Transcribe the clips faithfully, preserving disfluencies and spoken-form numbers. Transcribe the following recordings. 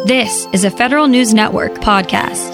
This is a Federal News Network podcast.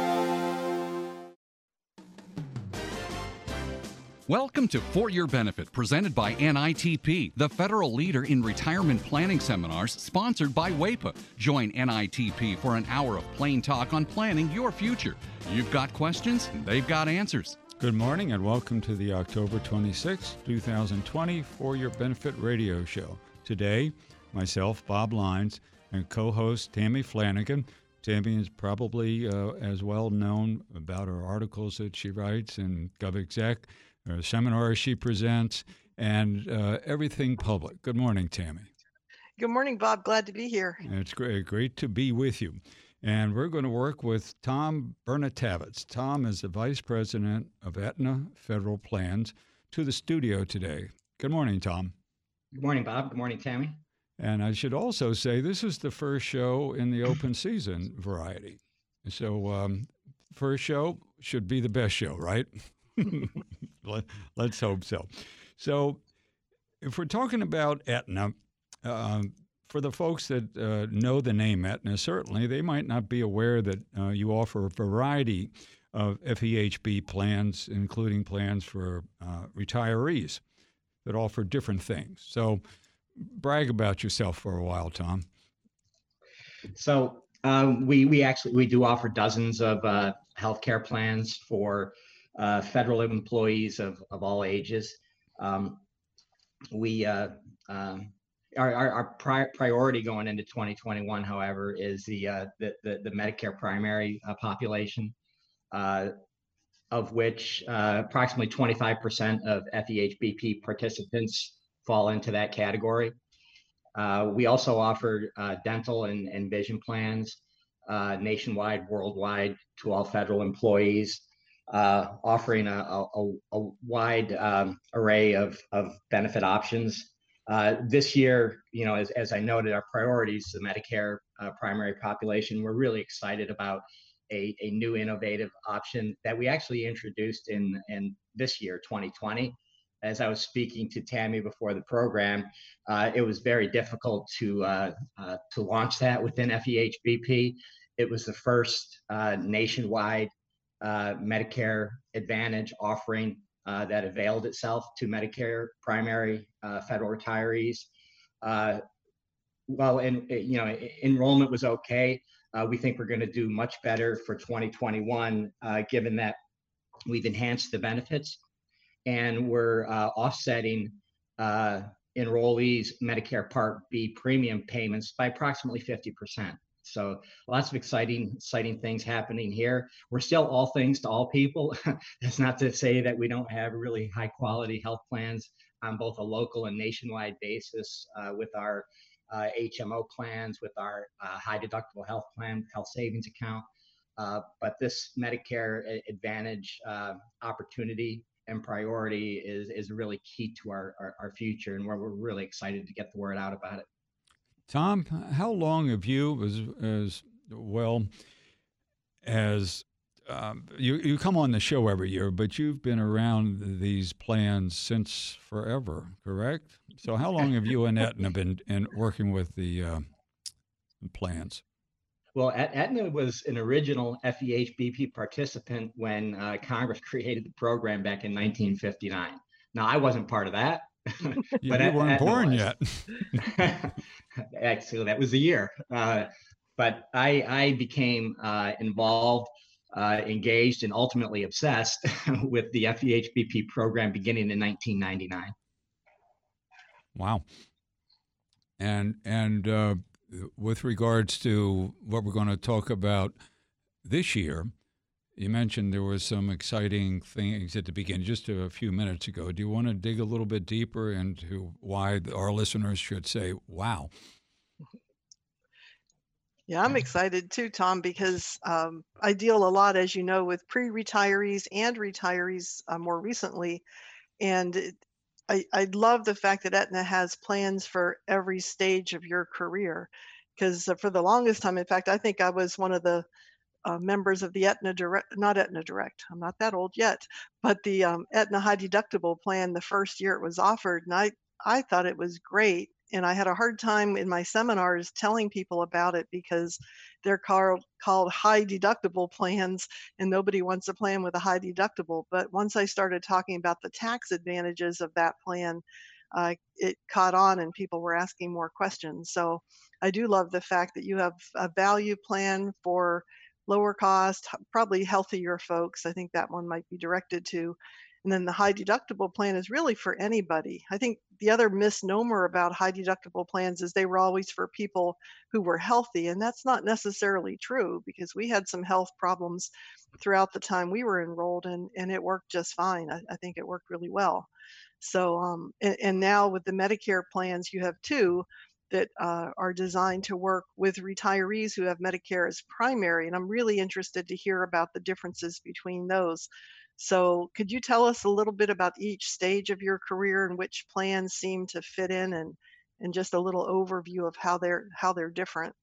Welcome to For Your Benefit, presented by N I T P, the federal leader in retirement planning seminars, sponsored by W A E P A. Join N I T P for an hour of plain talk on planning your future. You've got questions, they've got answers. Good morning and welcome to the October twenty-sixth, twenty twenty For Your Benefit radio show. Today, myself, Bob Lyons, and co-host Tammy Flanagan. Tammy is probably uh, as well known about her articles that she writes in GovExec, her seminars she presents, and uh, everything public. Good morning, Tammy. Good morning, Bob. Glad to be here. It's great, great to be with you. And we're going to work with Tom Bernatavitz. Tom is the Vice President of Aetna Federal Plans to the studio today. Good morning, Tom. Good morning, Bob. Good morning, Tammy. And I should also say this is the first show in the open season variety. So um, first show should be the best show, right? Let, let's hope so. So if we're talking about Aetna, uh, for the folks that uh, know the name Aetna, certainly they might not be aware that uh, you offer a variety of F E H B plans, including plans for uh, retirees that offer different things. So brag about yourself for a while, Tom. So um, we we actually we do offer dozens of uh, healthcare plans for uh, federal employees of, of all ages. Um, we uh, um, our our, our pri- priority going into twenty twenty-one, however, is the uh, the, the the Medicare primary uh, population, uh, of which uh, approximately twenty-five percent of F E H B P participants fall into that category. Uh, we also offer uh, dental and, and vision plans uh, nationwide, worldwide, to all federal employees, uh, offering a, a, a wide um, array of, of benefit options. Uh, this year, you know, as, as I noted, our priorities, the Medicare uh, primary population, we're really excited about a, a new innovative option that we actually introduced in, in this year, twenty twenty. As I was speaking to Tammy before the program, uh, it was very difficult to uh, uh, to launch that within F E H B P. It was the first uh, nationwide uh, Medicare Advantage offering uh, that availed itself to Medicare primary uh, federal retirees. Uh, well, and you know, enrollment was okay. Uh, we think we're going to do much better for twenty twenty-one, uh, given that we've enhanced the benefits. And we're uh, offsetting uh, enrollees' Medicare Part B premium payments by approximately fifty percent. So lots of exciting, exciting things happening here. We're still all things to all people. That's not to say that we don't have really high quality health plans on both a local and nationwide basis uh, with our uh, H M O plans, with our uh, high deductible health plan, health savings account. Uh, but this Medicare Advantage uh, opportunity and priority is is really key to our, our, our future, and we're, we're really excited to get the word out about it. Tom, how long have you, as, as well as um, you, you come on the show every year, but you've been around these plans since forever, correct? So how long have you and Aetna been in working with the uh, plans? Well, Aetna was an original F E H B P participant when uh, Congress created the program back in nineteen fifty-nine. Now, I wasn't part of that. but you Aetna weren't born was. yet. Actually, that was the year. Uh, but I, I became uh, involved, uh, engaged, and ultimately obsessed with the F E H B P program beginning in nineteen ninety-nine. Wow. And, and, uh, with regards to what we're going to talk about this year, you mentioned there was some exciting things at the beginning, just a few minutes ago. Do you want to dig a little bit deeper into why our listeners should say, wow? Yeah, I'm excited too, Tom, because um, I deal a lot, as you know, with pre-retirees and retirees uh, more recently. And it, I, I love the fact that Aetna has plans for every stage of your career, because for the longest time, in fact, I think I was one of the uh, members of the Aetna Direct, not Aetna Direct, I'm not that old yet, but the um, Aetna High Deductible plan the first year it was offered. And I, I thought it was great. and I had a hard time in my seminars telling people about it because they're called called high deductible plans, and nobody wants a plan with a high deductible. But once I started talking about the tax advantages of that plan, uh, it caught on and people were asking more questions. So I do love the fact that you have a value plan for lower cost, h- probably healthier folks. I think that one might be directed to. And then the high deductible plan is really for anybody. I think the other misnomer about high deductible plans is they were always for people who were healthy. And that's not necessarily true, because we had some health problems throughout the time we were enrolled, and, and it worked just fine. I, I think it worked really well. So, um, and, and now with the Medicare plans, you have two that uh, are designed to work with retirees who have Medicare as primary. And I'm really interested to hear about the differences between those. So, could you tell us a little bit about each stage of your career and which plans seem to fit in, and and just a little overview of how they're how they're different?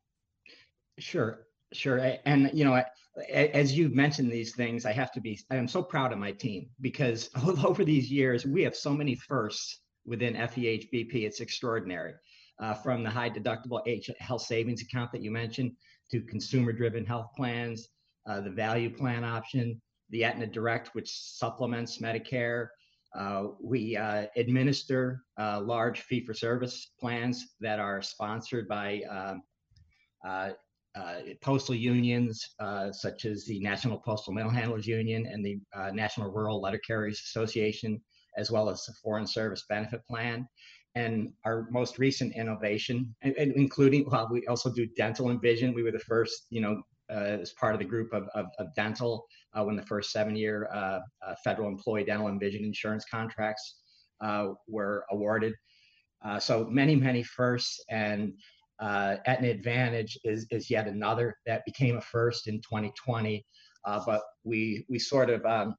Sure, sure. A- And, you know, I- a- as you mentioned these things, I have to be, I am so proud of my team because over these years, we have so many firsts within F E H B P. It's extraordinary. Uh, from the high deductible H health savings account that you mentioned to consumer driven health plans, uh, the value plan option, the Aetna Direct, which supplements Medicare. Uh, we uh, administer uh, large fee for service plans that are sponsored by um, uh, uh, postal unions, uh, such as the National Postal Mail Handlers Union and the uh, National Rural Letter Carriers Association, as well as the Foreign Service Benefit Plan. And our most recent innovation, and, and including, well, we also do dental and vision. We were the first, you know, uh, as part of the group of, of, of dental uh, when the first seven-year uh, uh, federal employee dental and vision insurance contracts uh, were awarded. Uh, so many, many firsts, and uh, Aetna Advantage is, is yet another that became a first in twenty twenty. Uh, but we we sort of um,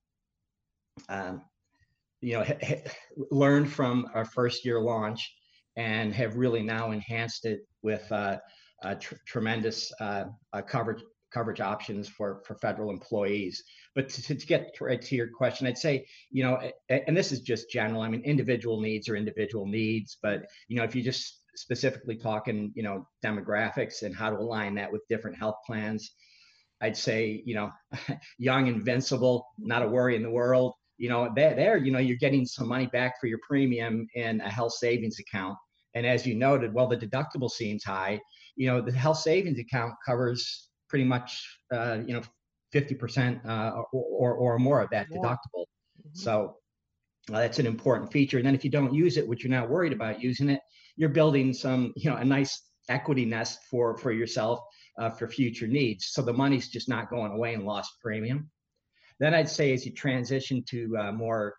um, you know ha- ha- learned from our first year launch and have really now enhanced it with uh, uh, tr- tremendous uh, uh, coverage coverage options for for federal employees. But to, to get right to your question, I'd say, you know, and this is just general. I mean, individual needs are individual needs, but you know, if you just specifically talking, you know, demographics and how to align that with different health plans, I'd say, you know, young, invincible, not a worry in the world. You know, there, there, you know, you're getting some money back for your premium in a health savings account. And as you noted, well, the deductible seems high. You know, the health savings account covers pretty much, uh, you know, fifty percent uh, or, or, or more of that More. deductible. Mhm. So uh, that's an important feature. And then if you don't use it, which you're not worried about using it, you're building some, you know, a nice equity nest for, for yourself uh, for future needs. So the money's just not going away in lost premium. Then I'd say as you transition to uh, more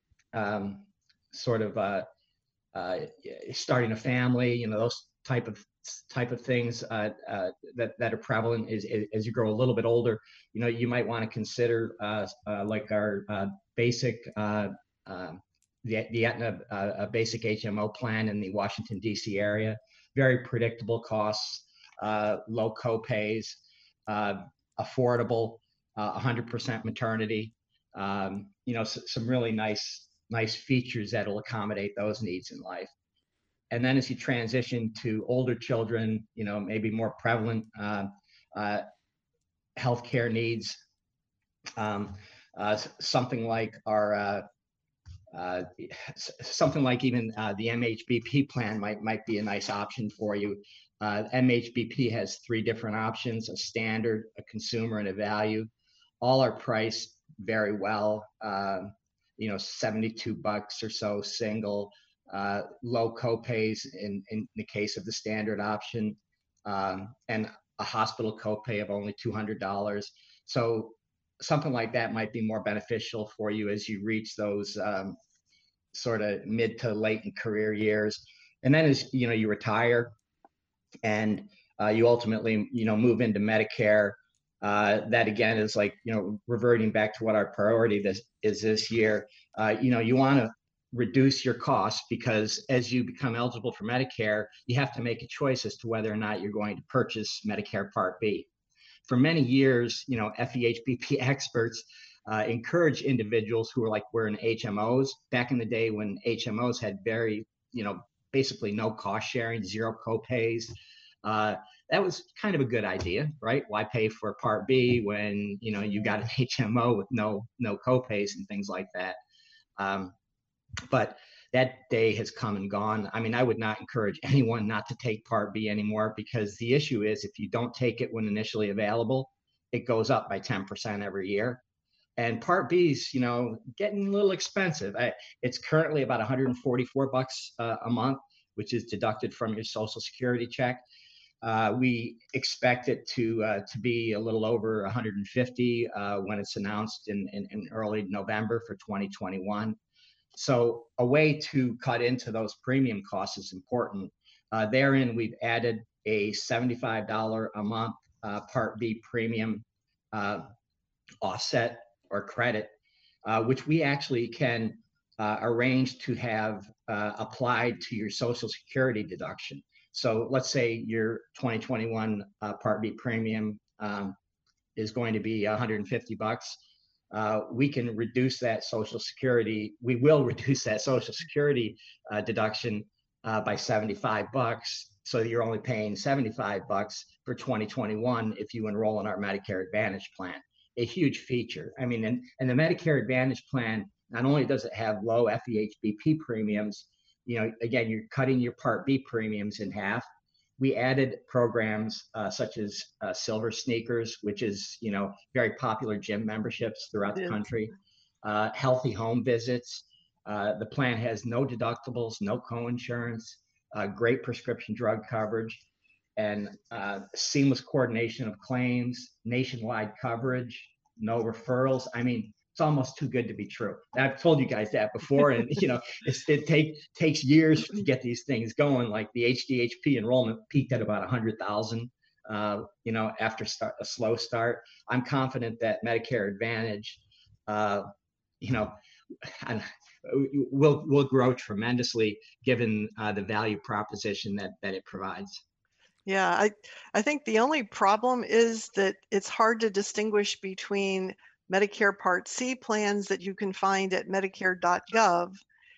um, sort of uh, uh, starting a family, you know, those type of type of things uh, uh, that that are prevalent is, is as you grow a little bit older. You know, you might want to consider uh, uh, like our uh, basic uh, uh, the the Aetna uh, basic H M O plan in the Washington D C area. Very predictable costs, uh, low copays, uh, affordable, uh, one hundred percent maternity. Um, you know, s- some really nice nice features that'll accommodate those needs in life. And then as you transition to older children, you know, maybe more prevalent uh, uh, healthcare needs, um, uh, something like our, uh, uh, something like even uh, the M H B P plan might might be a nice option for you. Uh, M H B P has three different options: a standard, a consumer, and a value. All are priced very well. Uh, you know, seventy-two bucks or so single, uh, low copays in, in the case of the standard option, um, and a hospital copay of only two hundred dollars. So something like that might be more beneficial for you as you reach those um, sort of mid to late in career years. And then as you know, you retire and uh, you ultimately, you know, move into Medicare. Uh, that again is like, you know, reverting back to what our priority this is this year. Uh, you know, you want to reduce your costs because as you become eligible for Medicare, you have to make a choice as to whether or not you're going to purchase Medicare Part B. For many years, you know, F E H B P experts uh, encourage individuals who are like we're in H M Os back in the day when H M Os had very, you know, basically no cost sharing, zero co-pays. Uh, that was kind of a good idea, right? Why pay for Part B when, you know, you got an H M O with no no co-pays and things like that. Um, but that day has come and gone. I mean, I would not encourage anyone not to take Part B anymore, because the issue is if you don't take it when initially available, it goes up by ten percent every year. And Part B's, you know, getting a little expensive. I, it's currently about one hundred forty-four bucks uh, a month, which is deducted from your Social Security check. Uh, we expect it to uh, to be a little over one hundred fifty uh, when it's announced in, in, in early November for twenty twenty-one. So a way to cut into those premium costs is important. Uh, therein, we've added a seventy-five dollars a month uh, Part B premium uh, offset or credit, uh, which we actually can uh, arrange to have uh, applied to your Social Security deduction. So let's say your twenty twenty-one uh, Part B premium um, is going to be one hundred fifty bucks. Uh, we can reduce that Social Security. We will reduce that Social Security uh, deduction uh, by seventy-five bucks. So you're only paying seventy-five bucks for twenty twenty-one if you enroll in our Medicare Advantage plan. A huge feature. I mean, and, and the Medicare Advantage plan, not only does it have low F E H B P premiums, you know, again, you're cutting your Part B premiums in half. We added programs uh, such as uh, Silver Sneakers, which is, you know, very popular gym memberships throughout the country, uh, healthy home visits. Uh, the plan has no deductibles, no co-insurance, uh, great prescription drug coverage, and uh, seamless coordination of claims, nationwide coverage, no referrals. I mean, it's almost too good to be true. I've told you guys that before, and you know, it's, it take, takes years to get these things going. Like the H D H P enrollment peaked at about one hundred thousand, uh, you know, after start, a slow start. I'm confident that Medicare Advantage, uh, you know, and will will grow tremendously given uh, the value proposition that that it provides. Yeah, I I think the only problem is that it's hard to distinguish between Medicare Part C plans that you can find at medicare dot gov,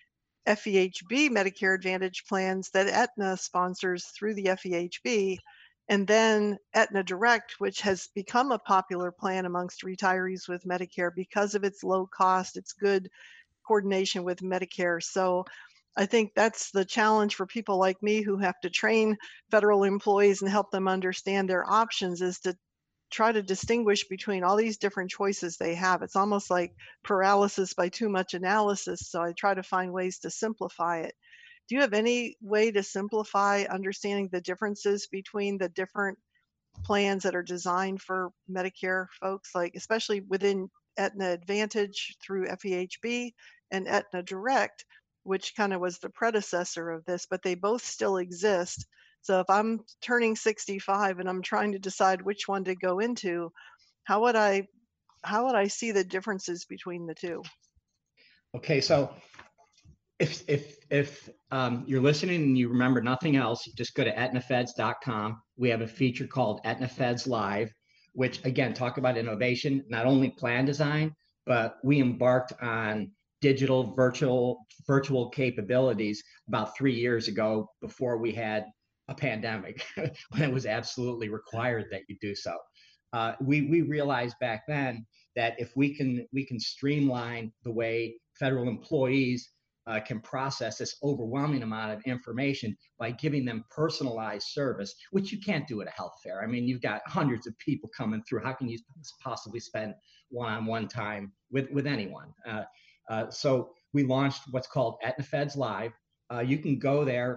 F E H B Medicare Advantage plans that Aetna sponsors through the F E H B, and then Aetna Direct, which has become a popular plan amongst retirees with Medicare because of its low cost, its good coordination with Medicare. So I think that's the challenge for people like me who have to train federal employees and help them understand their options, is to try to distinguish between all these different choices they have. It's almost like paralysis by too much analysis. So I try to find ways to simplify it. Do you have any way to simplify understanding the differences between the different plans that are designed for Medicare folks, like especially within Aetna Advantage through F E H B and Aetna Direct, which kind of was the predecessor of this, but they both still exist. So if I'm turning sixty-five and I'm trying to decide which one to go into, how would I how would I see the differences between the two? Okay, so if if if um, you're listening and you remember nothing else, just go to Aetna Feds dot com. We have a feature called Aetna Feds Live, which again talk about innovation, not only plan design, but we embarked on digital virtual virtual capabilities about three years ago before we had a pandemic, when it was absolutely required that you do so. Uh, we we realized back then that if we can we can streamline the way federal employees uh, can process this overwhelming amount of information by giving them personalized service, which you can't do at a health fair. I mean, you've got hundreds of people coming through. How can you possibly spend one-on-one time with with anyone? Uh, uh, so we launched what's called Aetna Feds Live. Uh, you can go there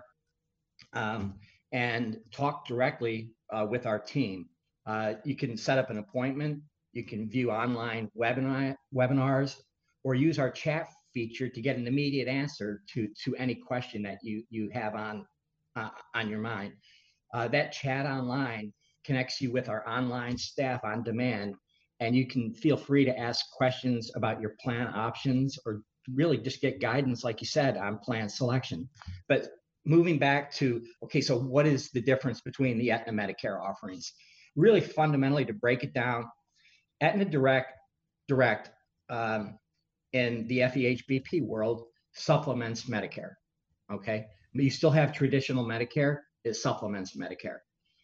um, and talk directly uh, with our team. Uh, you can set up an appointment. You can view online webinar, webinars, or use our chat feature to get an immediate answer to, to any question that you, you have on, uh, on your mind. Uh, that chat online connects you with our online staff on demand, and you can feel free to ask questions about your plan options, or really just get guidance, like you said, on plan selection. But moving back to, okay, so what is the difference between the Aetna Medicare offerings? Really fundamentally, to break it down, Aetna Direct, Direct um, in the F E H B P world supplements Medicare, okay? You still have traditional Medicare. It supplements Medicare.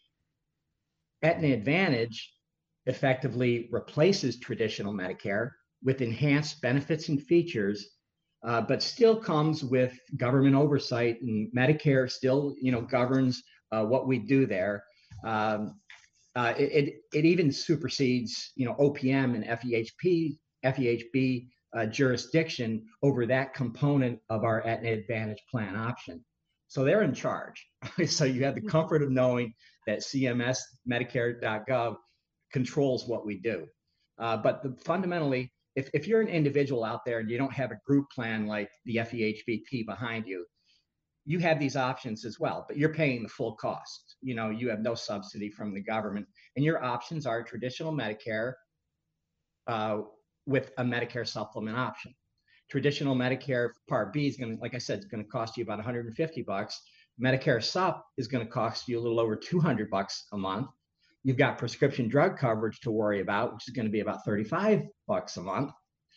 Aetna Advantage effectively replaces traditional Medicare with enhanced benefits and features, uh, but still comes with government oversight, and Medicare still, you know, governs uh, what we do there. Um, uh, it, it it even supersedes, you know, O P M and F E H P F E H B uh, jurisdiction over that component of our Aetna Advantage plan option. So they're in charge. So you have the comfort of knowing that C M S Medicare dot gov controls what we do. Uh, but the, fundamentally, if, if you're an individual out there and you don't have a group plan like the F E H B P behind you, you have these options as well, but you're paying the full cost. You know, you have no subsidy from the government, and your options are traditional Medicare uh, with a Medicare supplement option. Traditional Medicare Part B is going to, like I said, it's going to cost you about one hundred fifty bucks. Medicare Sup is going to cost you a little over two hundred bucks a month. You've got prescription drug coverage to worry about, which is going to be about thirty-five bucks a month.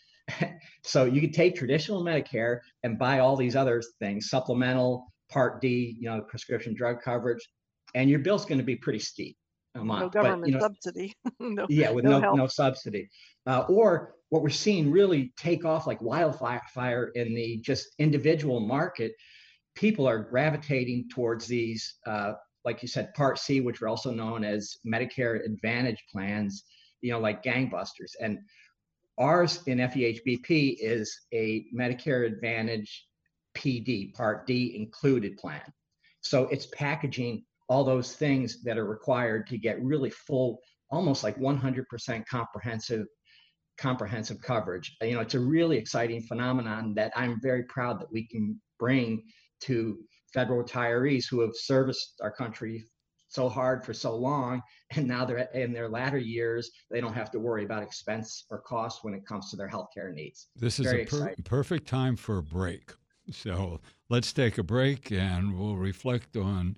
So you could take traditional Medicare and buy all these other things, supplemental, Part D, you know, prescription drug coverage, and your bill's going to be pretty steep a month. No government but, you know, subsidy. no, yeah, with no no help. no subsidy. Uh, or what we're seeing really take off like wildfire in the just individual market. People are gravitating towards these, uh, like you said, Part C, which are also known as Medicare Advantage plans, you know, like gangbusters. And ours in F E H B P is a Medicare Advantage P D, Part D included plan. So it's packaging all those things that are required to get really full, almost like one hundred percent comprehensive comprehensive coverage. You know, it's a really exciting phenomenon that I'm very proud that we can bring to federal retirees who have serviced our country so hard for so long, and now they're in their latter years. They don't have to worry about expense or cost when it comes to their healthcare needs. This is Very a per- exciting. perfect time for a break. So let's take a break and we'll reflect on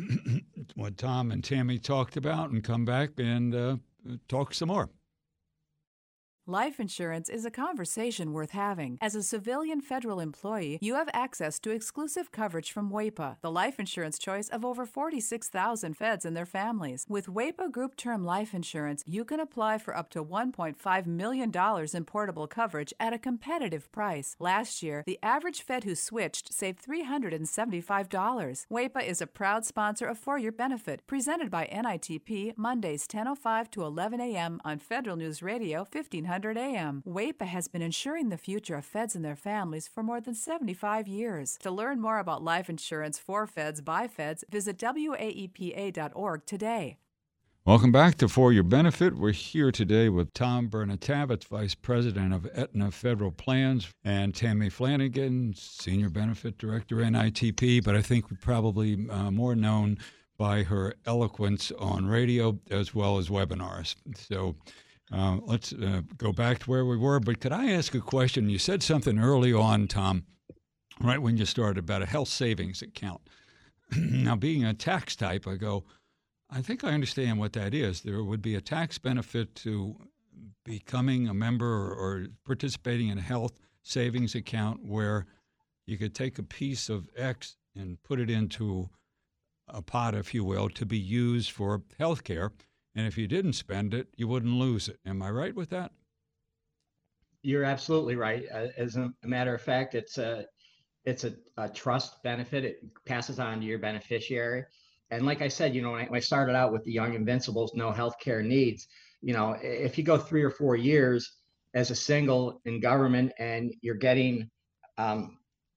what Tom and Tammy talked about and come back and uh, talk some more. Life insurance is a conversation worth having. As a civilian federal employee, you have access to exclusive coverage from WAEPA, the life insurance choice of over forty-six thousand feds and their families. With WAEPA Group Term Life Insurance, you can apply for up to one point five million dollars in portable coverage at a competitive price. Last year, the average fed who switched saved three hundred seventy-five dollars. WAEPA is a proud sponsor of For Your Benefit, presented by N I T P, Mondays ten oh five to eleven a.m. on Federal News Radio, fifteen hundred a m. WAEPA has been ensuring the future of feds and their families for more than seventy-five years. To learn more about life insurance for feds by feds, visit W A E P A dot org today. Welcome back to For Your Benefit. We're here today with Tom Bernatavich, Vice President of Aetna Federal Plans, and Tammy Flanagan, Senior Benefit Director, N I T P, but I think we're probably uh, more known by her eloquence on radio as well as webinars. So uh, let's uh, go back to where we were. But could I ask a question? You said something early on, Tom, right when you started, about a health savings account. Now, being a tax type, I go, I think I understand what that is. There would be a tax benefit to becoming a member or, or participating in a health savings account where you could take a piece of X and put it into a pot, if you will, to be used for health care. And if you didn't spend it, you wouldn't lose it. Am I right with that? You're absolutely right. Uh, as a matter of fact, it's a it's a, a trust benefit. It passes on to your beneficiary. And like I said, you know, when I, when I started out with the Young Invincibles, no healthcare needs, you know, if you go three or four years as a single in government and you're getting, um,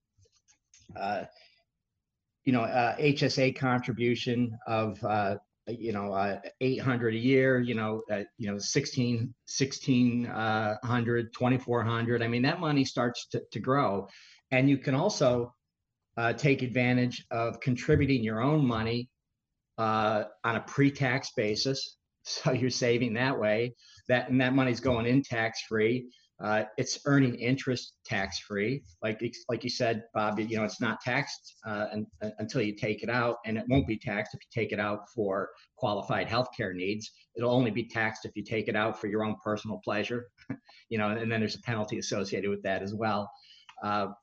uh, you know, uh, H S A contribution of, uh, you know, uh, eight hundred a year, you know, uh, you know, sixteen, sixteen hundred, twenty-four hundred. I mean, that money starts to, to grow. And you can also uh, take advantage of contributing your own money uh, on a pre-tax basis. So you're saving that way. That and that money's going in tax-free. Uh, it's earning interest tax-free. Like like you said, Bob, you know, it's not taxed uh, and, uh, until you take it out, and it won't be taxed if you take it out for qualified healthcare needs. It'll only be taxed if you take it out for your own personal pleasure, you know, and then there's a penalty associated with that as well. Uh,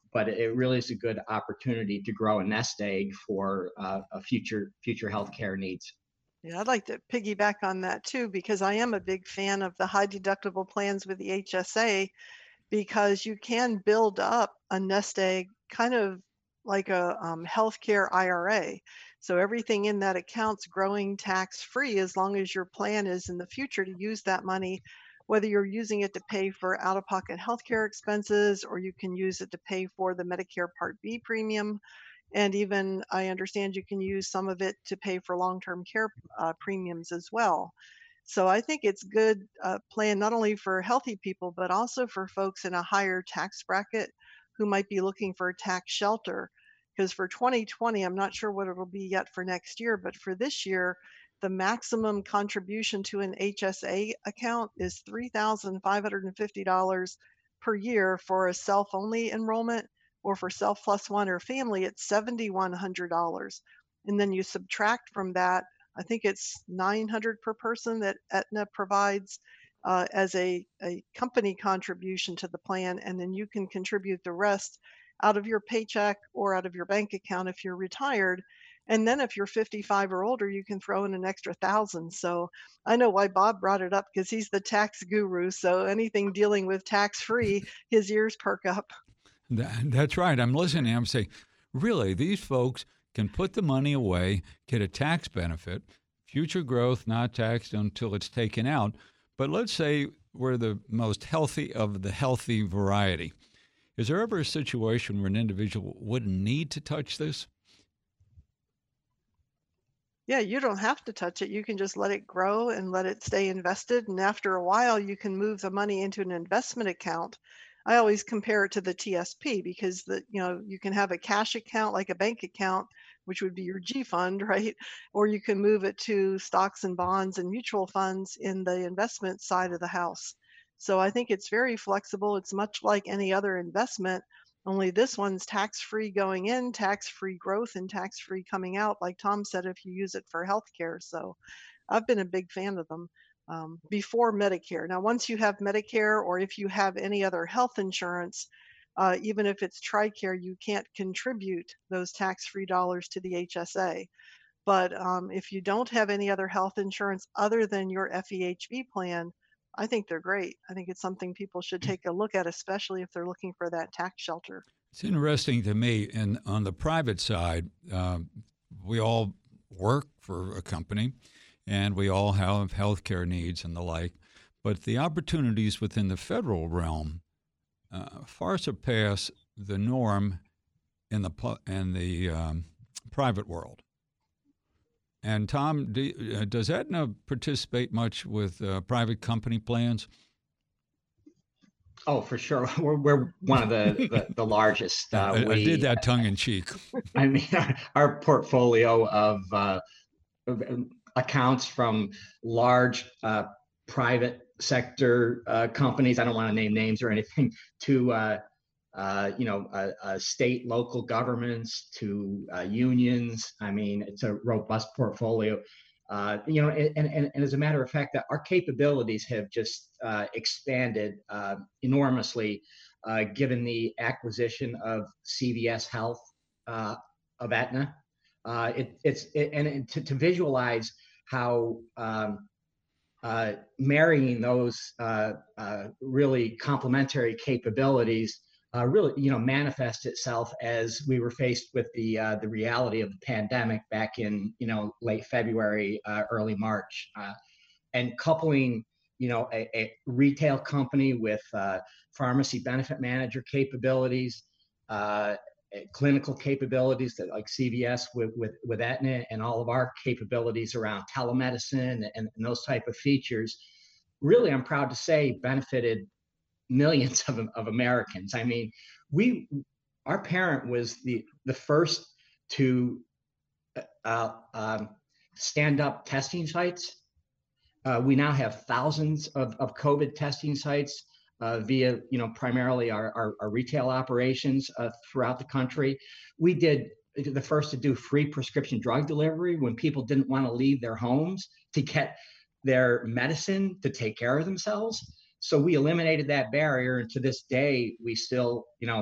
but it really is a good opportunity to grow a nest egg for uh, a future future healthcare needs. Yeah, I'd like to piggyback on that too, because I am a big fan of the high deductible plans with the H S A, because you can build up a nest egg kind of like a um, healthcare I R A. So everything in that account's growing tax free as long as your plan is in the future to use that money, whether you're using it to pay for out of pocket healthcare expenses, or you can use it to pay for the Medicare Part B premium. And even I understand you can use some of it to pay for long-term care uh, premiums as well. So I think it's good uh, plan not only for healthy people, but also for folks in a higher tax bracket who might be looking for a tax shelter. Because for twenty twenty, I'm not sure what it'll be yet for next year, but for this year, the maximum contribution to an H S A account is three thousand five hundred fifty dollars per year for a self-only enrollment, or for self plus one or family, it's seven thousand one hundred dollars. And then you subtract from that, I think it's nine hundred dollars per person that Aetna provides uh, as a, a company contribution to the plan. And then you can contribute the rest out of your paycheck or out of your bank account if you're retired. And then if you're fifty-five or older, you can throw in an extra thousand. So I know why Bob brought it up, because he's the tax guru. So anything dealing with tax free, his ears perk up. That, that's right. I'm listening. I'm saying, really, these folks can put the money away, get a tax benefit, future growth not taxed until it's taken out. But let's say we're the most healthy of the healthy variety. Is there ever a situation where an individual wouldn't need to touch this? Yeah, you don't have to touch it. You can just let it grow and let it stay invested. And after a while, you can move the money into an investment account. I always compare it to the T S P, because the you know you can have a cash account like a bank account, which would be your G fund, right? Or you can move it to stocks and bonds and mutual funds in the investment side of the house. So I think it's very flexible. It's much like any other investment, only this one's tax-free going in, tax-free growth, and tax-free coming out, like Tom said, if you use it for healthcare. So I've been a big fan of them. Um, before Medicare. Now, once you have Medicare, or if you have any other health insurance, uh, even if it's TRICARE, you can't contribute those tax-free dollars to the H S A. But um, if you don't have any other health insurance other than your F E H B plan, I think they're great. I think it's something people should take a look at, especially if they're looking for that tax shelter. It's interesting to me, and on the private side, uh, we all work for a company, and we all have health care needs and the like. But the opportunities within the federal realm uh, far surpass the norm in the in the um, private world. And Tom, do, uh, does Aetna participate much with uh, private company plans? Oh, for sure. We're, we're one of the, the, the largest. Uh, I, we, I did that tongue in cheek. I mean, our, our portfolio of, uh, of accounts from large uh, private sector uh, companies, I don't want to name names or anything, to uh, uh, you know, uh, uh, state, local governments, to uh, unions. I mean, it's a robust portfolio. Uh, you know, and, and, and as a matter of fact, that our capabilities have just uh, expanded uh, enormously, uh, given the acquisition of C V S Health uh, of Aetna. Uh, it, it's it, and it, to, to visualize how um, uh, marrying those uh, uh, really complementary capabilities uh, really, you know, manifest itself as we were faced with the uh, the reality of the pandemic back in, you know, late February, uh, early March, uh, and coupling, you know, a, a retail company with uh, pharmacy benefit manager capabilities, uh, clinical capabilities that like C V S with, with, with Aetna, and all of our capabilities around telemedicine and, and those type of features, really, I'm proud to say, benefited millions of, of Americans. I mean, we, our parent was the, the first to uh, um, stand up testing sites. Uh, we now have thousands of, of COVID testing sites uh, via, you know, primarily our, our, our retail operations uh, throughout the country. We did the first to do free prescription drug delivery when people didn't want to leave their homes to get their medicine to take care of themselves. So we eliminated that barrier, and to this day, we still, you know,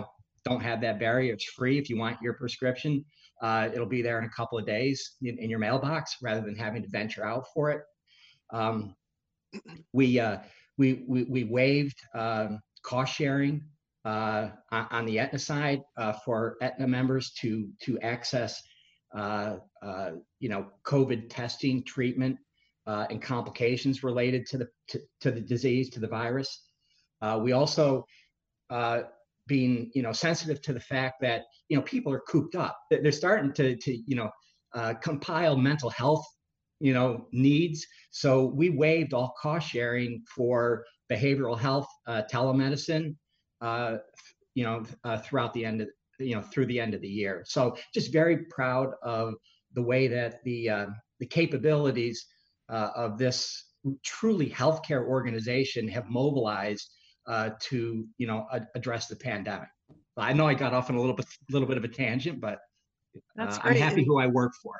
don't have that barrier. It's free. If you want your prescription, uh, it'll be there in a couple of days in, in your mailbox rather than having to venture out for it. Um, we, uh, we, we, we waived um, cost sharing uh, on, on the Aetna side uh, for Aetna members to, to access uh, uh, you know, COVID testing, treatment, uh, and complications related to the to, to the disease, to the virus. Uh, we also, uh, being you know sensitive to the fact that you know people are cooped up, they're starting to to you know uh, compile mental health you know needs. So we waived all cost sharing for behavioral health uh, telemedicine, uh, you know, uh, throughout the end of you know through the end of the year. So just very proud of the way that the uh, the capabilities uh, of this truly healthcare organization have mobilized uh, to you know a- address the pandemic. I know I got off on a little bit little bit of a tangent, but That's uh, I'm great. happy And who I work for.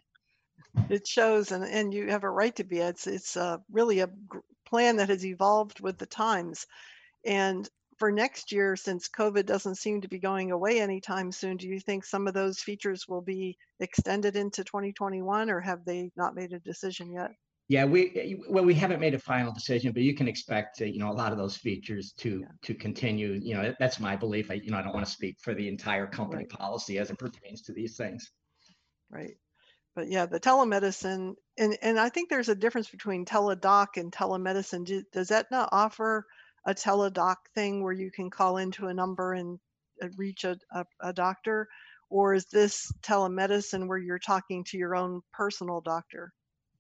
it shows, and, and you have a right to be. It's it's uh, really a gr- plan that has evolved with the times. And for next year, since COVID doesn't seem to be going away anytime soon, do you think some of those features will be extended into twenty twenty-one, or have they not made a decision yet? Yeah, we well we haven't made a final decision, but you can expect uh, you know a lot of those features to Yeah. to continue. You know that's my belief. I you know I don't want to speak for the entire company Right. policy as it pertains to these things. Right. But yeah, the telemedicine, and and I think there's a difference between teledoc and telemedicine. Do, does Aetna offer a teledoc thing where you can call into a number and uh, reach a, a, a doctor, or is this telemedicine where you're talking to your own personal doctor?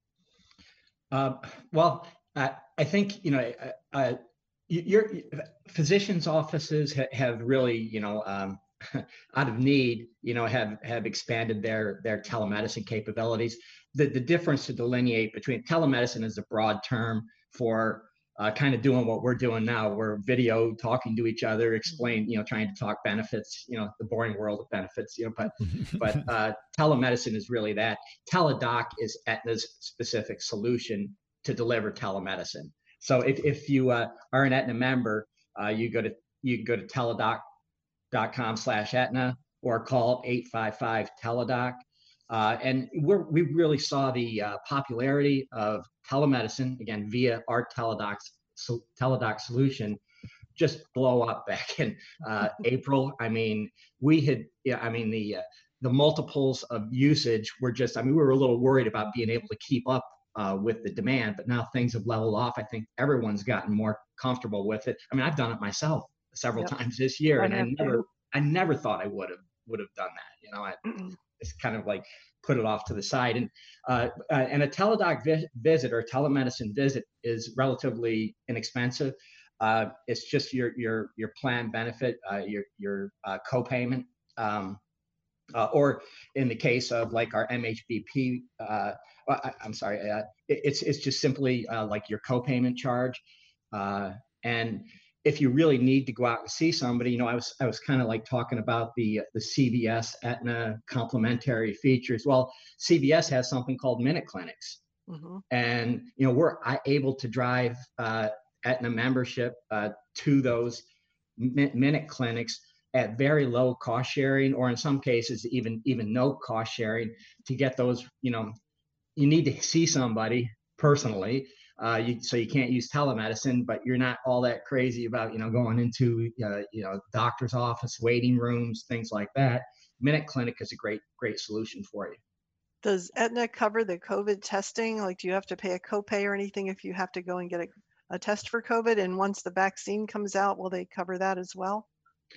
Uh, well, I, I think you know uh, uh, your physicians' offices ha- have really you know um, out of need you know have have expanded their their telemedicine capabilities. The the difference to delineate between telemedicine is a broad term for uh, kind of doing what we're doing now. We're video talking to each other, explain you know trying to talk benefits, you know the boring world of benefits, you know. But but uh, telemedicine is really that. Teledoc is Aetna's specific solution to deliver telemedicine. So if, if you uh, are an Aetna member, uh, you go to you go to teledoc dot com slash Aetna or call eight five five teledoc. Uh, and we're, we really saw the uh, popularity of telemedicine again via our teledoc so, teledoc solution just blow up back in uh, April. I mean, we had, yeah, I mean, the uh, the multiples of usage were just, I mean, we were a little worried about being able to keep up uh, with the demand, but now things have leveled off. I think everyone's gotten more comfortable with it. I mean, I've done it myself several Yep. times this year, I and I have never, too. I never thought I would have would have done that. You know, I it's kind of like put it off to the side. And uh, uh, and a teledoc vi- visit or telemedicine visit is relatively inexpensive. Uh, it's just your your your plan benefit, uh, your your uh, copayment, um, uh, or in the case of like our M H B P, uh, I, I'm sorry, uh, it, it's it's just simply uh, like your copayment charge. Uh, and if you really need to go out and see somebody, you know, I was I was kind of like talking about the the C V S Aetna complementary features. Well, C V S has something called minute clinics. Mm-hmm. And you know we're able to drive uh, Aetna membership uh, to those mi- minute clinics at very low cost sharing, or in some cases even even no cost sharing, to get those. You know, you need to see somebody personally, uh, you, so you can't use telemedicine, but you're not all that crazy about you know going into uh, you know doctor's office, waiting rooms, things like that. Minute Clinic is a great great solution for you. Does Aetna cover the COVID testing? Like, do you have to pay a copay or anything if you have to go and get a, a test for COVID? And once the vaccine comes out, will they cover that as well?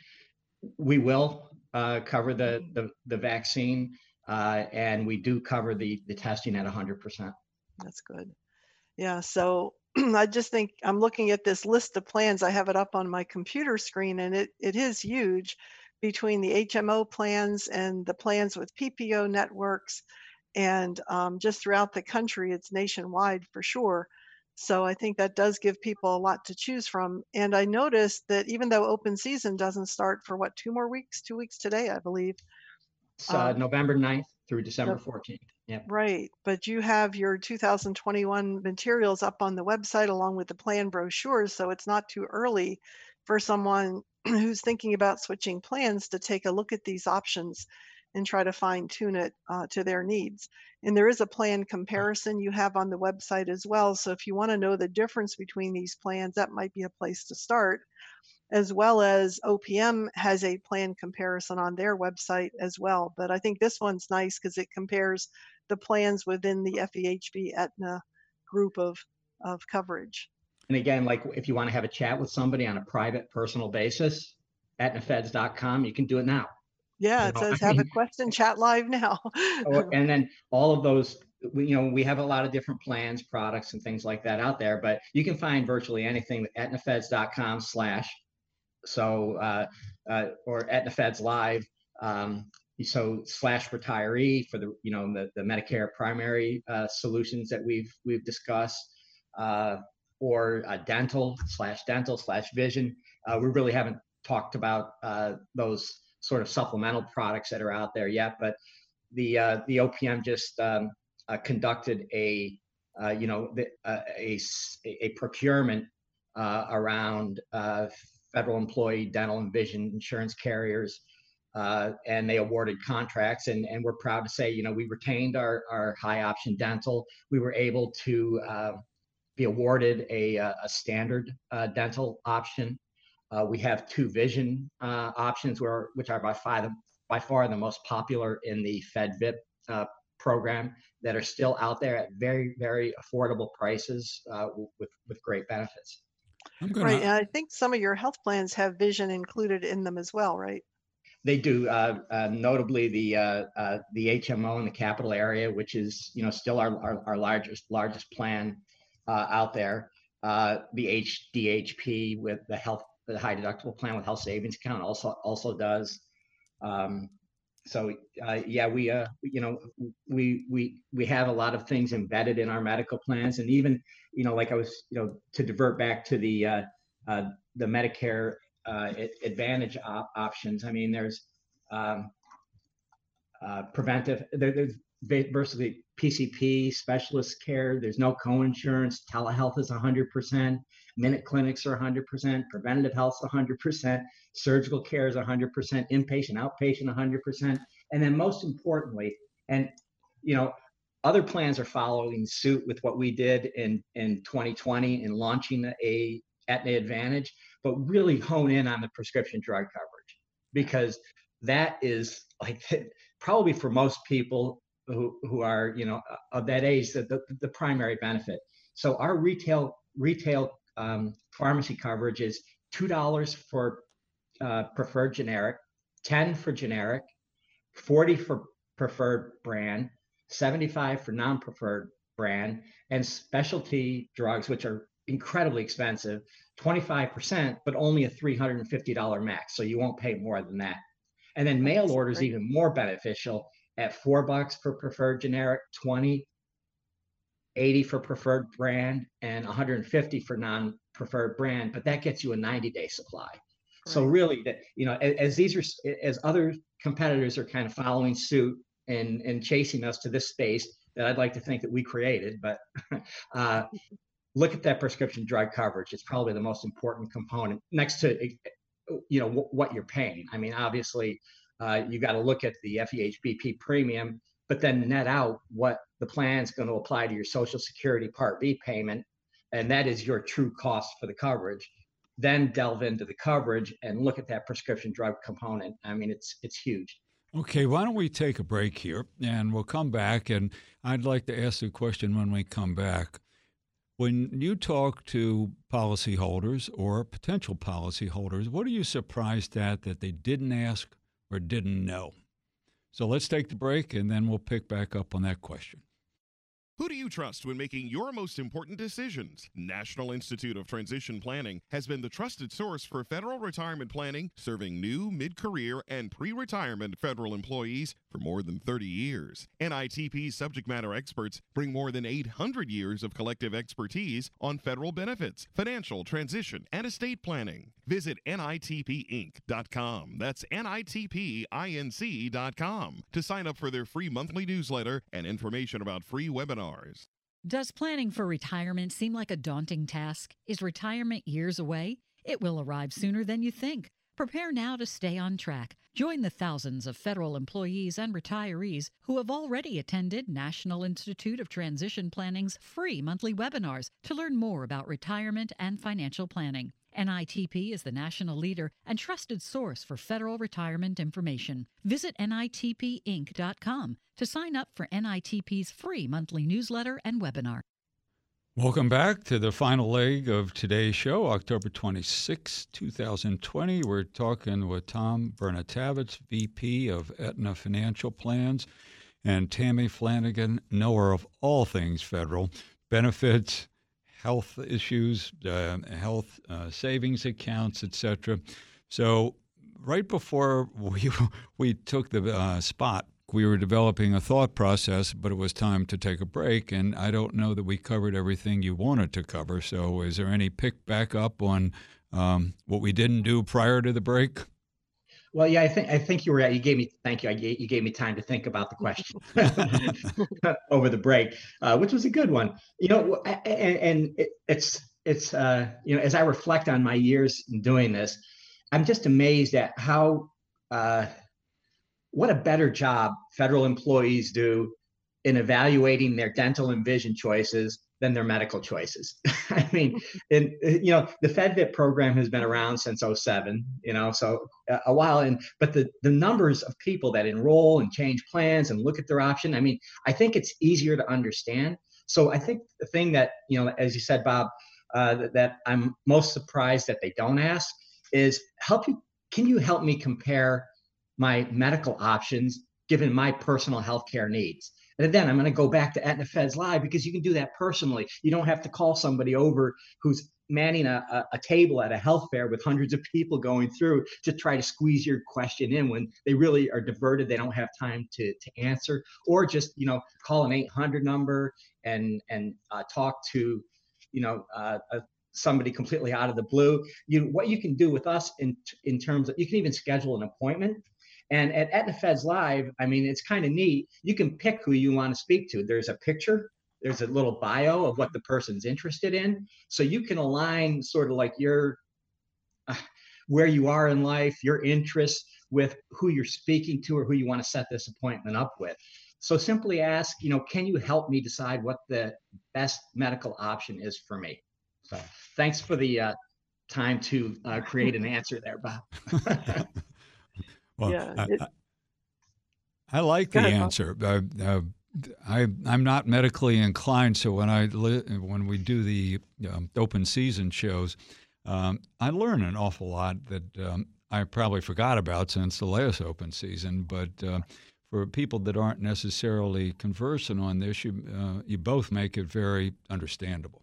We will uh, cover the, the, the vaccine, uh, and we do cover the, the testing at one hundred percent. That's good. Yeah. So I just think I'm looking at this list of plans. I have it up on my computer screen, and it, it is huge between the H M O plans and the plans with P P O networks. And um, just throughout the country, it's nationwide for sure. So I think that does give people a lot to choose from. And I noticed that even though open season doesn't start for what, two more weeks, two weeks today, I believe. It's uh, Um, November ninth through December no, fourteenth. Yep. right. But you have your two thousand twenty-one materials up on the website along with the plan brochures. So it's not too early for someone who's thinking about switching plans to take a look at these options and try to fine tune it uh, to their needs. And there is a plan comparison you have on the website as well. So if you want to know the difference between these plans, that might be a place to start, as well as O P M has a plan comparison on their website as well. But I think this one's nice because it compares the plans within the F E H B Aetna group of, of coverage. And again, like if you want to have a chat with somebody on a private, personal basis, Aetna Feds dot com, you can do it now. Yeah, You it know, says I have mean- a question, chat live now. Oh, and then all of those, we, you know, we have a lot of different plans, products, and things like that out there, but you can find virtually anything at Aetna Feds dot com slash, so, uh, uh, or Aetna Feds Live, um, so slash retiree for the, you know, the, the Medicare primary uh, solutions that we've, we've discussed, uh, or uh, dental slash dental slash vision. Uh, we really haven't talked about uh, those sort of supplemental products that are out there yet, but the uh, the O P M just um, uh, conducted a uh, you know the, uh, a a procurement uh, around uh, federal employee dental and vision insurance carriers, uh, and they awarded contracts, and and we're proud to say, you know, we retained our our high option dental. We were able to uh, be awarded a a standard uh, dental option. Uh, we have two vision uh, options, where, which are by far, the, by far the most popular in the Fed V I P uh, program, that are still out there at very, very affordable prices uh, with, with great benefits. I'm gonna, Right, and I think some of your health plans have vision included in them as well, right? They do, uh, uh, notably the uh, uh, the H M O in the capital area, which is, you know, still our our, our largest largest plan uh, out there. Uh, the H D H P with the health. The high deductible plan with health savings account also also does. Um, so uh, yeah, we uh, you know we we we have a lot of things embedded in our medical plans, and even, you know, like I was, you know, to divert back to the uh, uh, the Medicare uh, Advantage op- options. I mean, there's um, uh, preventive there, there's basically P C P, specialist care. There's no co-insurance. Telehealth is one hundred percent. Minute clinics are one hundred percent, preventative health is one hundred percent, surgical care is one hundred percent, inpatient, outpatient one hundred percent. And then most importantly, and, you know, other plans are following suit with what we did in, in twenty twenty in launching a Aetna Advantage, but really hone in on the prescription drug coverage, because that is like probably for most people who, who are, you know, of that age, the, the, the primary benefit. So our retail retail Um, pharmacy coverage is two dollars for uh, preferred generic, ten for generic, forty for preferred brand, seventy-five for non-preferred brand, and specialty drugs, which are incredibly expensive, twenty-five percent, but only a three hundred fifty dollars max. So you won't pay more than that. And then mail That's order is great. even more beneficial at four bucks for preferred generic, twenty, eighty for preferred brand, and one hundred fifty for non-preferred brand, but that gets you a ninety day supply. Right. So really, that, you know, as, as these are, as other competitors are kind of following suit and, and chasing us to this space that I'd like to think that we created, but uh, look at that prescription drug coverage. It's probably the most important component next to, you know, w- what you're paying. I mean, obviously, uh, you got to look at the F E H B P premium, but then net out what the plan is going to apply to your Social Security Part B payment, and that is your true cost for the coverage. Then delve into the coverage and look at that prescription drug component. I mean, it's it's huge. Okay, why don't we take a break here, and we'll come back, and I'd like to ask a question when we come back. When you talk to policyholders or potential policyholders, what are you surprised at that they didn't ask or didn't know? So let's take the break, and then we'll pick back up on that question. Who do you trust when making your most important decisions? National Institute of Transition Planning has been the trusted source for federal retirement planning, serving new, mid-career, and pre-retirement federal employees for more than thirty years. N I T P's subject matter experts bring more than eight hundred years of collective expertise on federal benefits, financial transition, and estate planning. Visit N I T P Inc dot com. That's N I T P Inc dot com to sign up for their free monthly newsletter and information about free webinars. Does planning for retirement seem like a daunting task? Is retirement years away? It will arrive sooner than you think. Prepare now to stay on track. Join the thousands of federal employees and retirees who have already attended National Institute of Transition Planning's free monthly webinars to learn more about retirement and financial planning. N I T P is the national leader and trusted source for federal retirement information. Visit N I T P inc dot com to sign up for N I T P's free monthly newsletter and webinar. Welcome back to the final leg of today's show, October twenty-sixth, twenty twenty. We're talking with Tom Bernatavich, V P of Aetna Financial Plans, and Tammy Flanagan, knower of all things federal, benefits, health issues, uh, health uh, savings accounts, et cetera. So right before we, we took the uh, spot, we were developing a thought process, but it was time to take a break, and I don't know that we covered everything you wanted to cover. So is there any pick back up on um, what we didn't do prior to the break? Well, yeah, I think I think you were. You gave me thank you. I gave, you gave me time to think about the question over the break, uh, which was a good one. You know, and, and it, it's it's uh, you know, as I reflect on my years in doing this, I'm just amazed at how. Uh, What a better job federal employees do in evaluating their dental and vision choices than their medical choices. I mean, and you know, the FedVip program has been around since oh seven, you know, so a while. And but the the numbers of people that enroll and change plans and look at their option, I mean, I think it's easier to understand. So I think the thing that, you know, as you said, Bob, uh, that, that I'm most surprised that they don't ask is help you. Can you help me compare my medical options given my personal healthcare needs? And then I'm going to go back to Aetna Feds Live, because you can do that personally. You don't have to call somebody over who's manning a, a, a table at a health fair with hundreds of people going through to try to squeeze your question in when they really are diverted. They don't have time to, to answer, or just, you know, call an eight hundred number and, and uh, talk to, you know, uh, a, somebody completely out of the blue. You, what you can do with us in, in terms of, you can even schedule an appointment. And at Aetna Feds Live, I mean, it's kind of neat. You can pick who you want to speak to. There's a picture, there's a little bio of what the person's interested in. So you can align sort of like your, uh, where you are in life, your interests with who you're speaking to or who you want to set this appointment up with. So simply ask, you know, can you help me decide what the best medical option is for me? So thanks for the uh, time to uh, create an answer there, Bob. Well, yeah, I, it, I, I like the ahead, answer. Uh, uh, I, I'm not medically inclined, so when I li- when we do the um, open season shows, um, I learn an awful lot that um, I probably forgot about since the last open season. But uh, for people that aren't necessarily conversant on this, you uh, you both make it very understandable.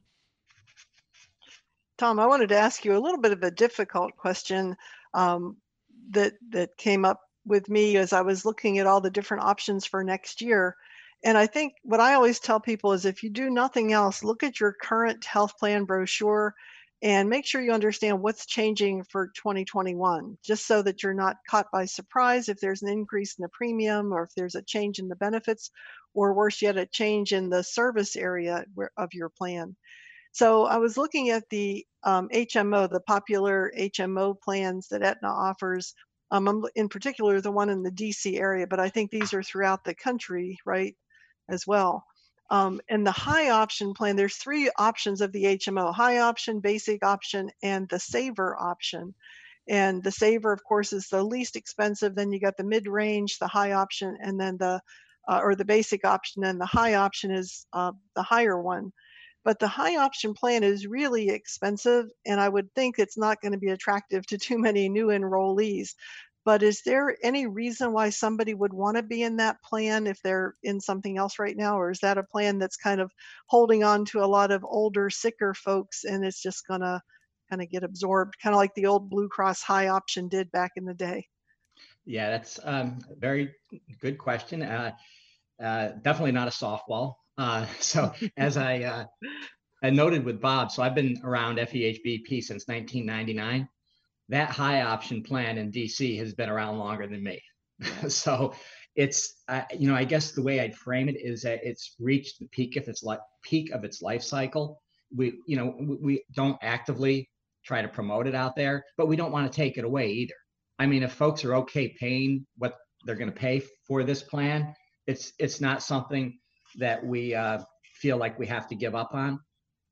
Tom, I wanted to ask you a little bit of a difficult question. Um, that that came up with me as I was looking at all the different options for next year. And I think what I always tell people is, if you do nothing else, look at your current health plan brochure and make sure you understand what's changing for twenty twenty-one, just so that you're not caught by surprise if there's an increase in the premium, or if there's a change in the benefits, or worse yet, a change in the service area of your plan. So I was looking at the um, H M O, the popular H M O plans that Aetna offers, um, in particular the one in the D C area, but I think these are throughout the country, right, as well. Um, and the high option plan, there's three options of the H M O: high option, basic option, and the saver option. And the saver, of course, is the least expensive. Then you got the mid-range, the high option, and then the, uh, or the basic option, and the high option is uh, the higher one. But the high option plan is really expensive, and I would think it's not going to be attractive to too many new enrollees. But is there any reason why somebody would want to be in that plan if they're in something else right now? Or is that a plan that's kind of holding on to a lot of older, sicker folks, and it's just going to kind of get absorbed, kind of like the old Blue Cross high option did back in the day? Yeah, that's um, a very good question. Uh, uh, definitely not a softball. Uh, so as I, uh, I noted with Bob, so I've been around F E H B P since nineteen ninety-nine. That high option plan in D C has been around longer than me. So it's, uh, you know, I guess the way I'd frame it is that it's reached the peak of its life, peak of its life cycle. We, you know, we don't actively try to promote it out there, but we don't want to take it away either. I mean, if folks are okay paying what they're going to pay for this plan, it's it's not something that we uh, feel like we have to give up on.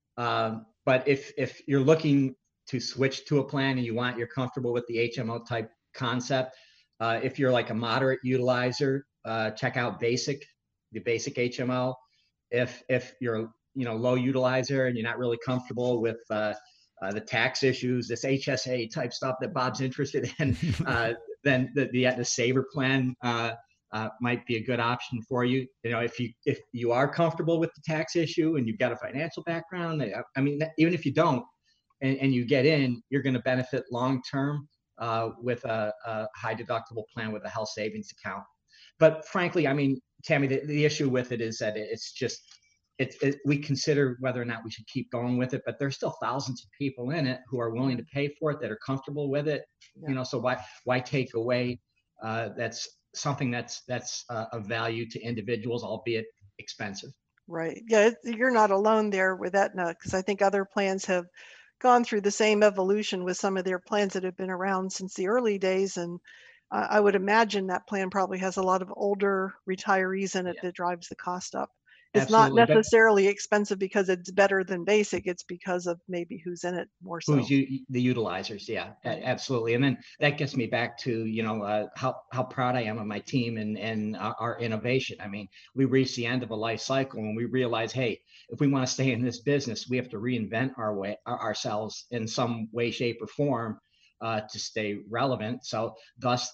Um, but if if you're looking to switch to a plan and you want, you're comfortable with the H M O type concept, uh, if you're like a moderate utilizer, uh, check out Basic, the Basic H M O. If if you're you know low utilizer and you're not really comfortable with uh, uh, the tax issues, this H S A type stuff that Bob's interested in, uh, then the the, the Saver plan uh, uh, might be a good option for you. You know, if you if you are comfortable with the tax issue and you've got a financial background, I mean, even if you don't, and, and you get in, you're going to benefit long term uh, with a, a high deductible plan with a health savings account. But frankly, I mean, Tammy, the, the issue with it is that it's just, it, it, we consider whether or not we should keep going with it, but there's still thousands of people in it who are willing to pay for it, that are comfortable with it. Yeah. You know, so why why take away uh, that's something that's that's uh, of value to individuals, albeit expensive. Right. Yeah, it, you're not alone there with Aetna, because I think other plans have gone through the same evolution with some of their plans that have been around since the early days, and uh, I would imagine that plan probably has a lot of older retirees in it yeah. that drives the cost up. It's Absolutely. Not necessarily expensive because it's better than Basic. It's because of maybe who's in it more so. Who's you, the utilizers, yeah, absolutely. And then that gets me back to, you know, uh, how how proud I am of my team and and our, our innovation. I mean, we reached the end of a life cycle and we realize, hey, if we want to stay in this business, we have to reinvent our way our, ourselves in some way, shape, or form uh, to stay relevant. So thus,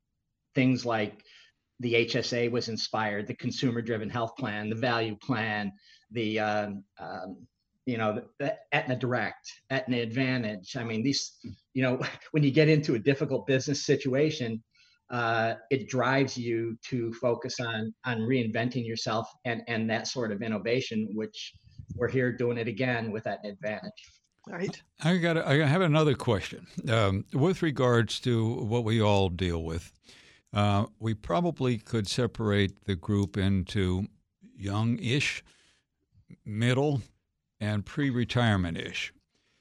things like the H S A was inspired, the consumer-driven health plan, the value plan, the um, um, you know, the Aetna Direct, Aetna Advantage. I mean, these, you know, when you get into a difficult business situation, uh, it drives you to focus on on reinventing yourself and and that sort of innovation, which we're here doing it again with Aetna Advantage. Right. I got. I have another question um, with regards to what we all deal with. Uh, we probably could separate the group into young-ish, middle, and pre-retirement-ish.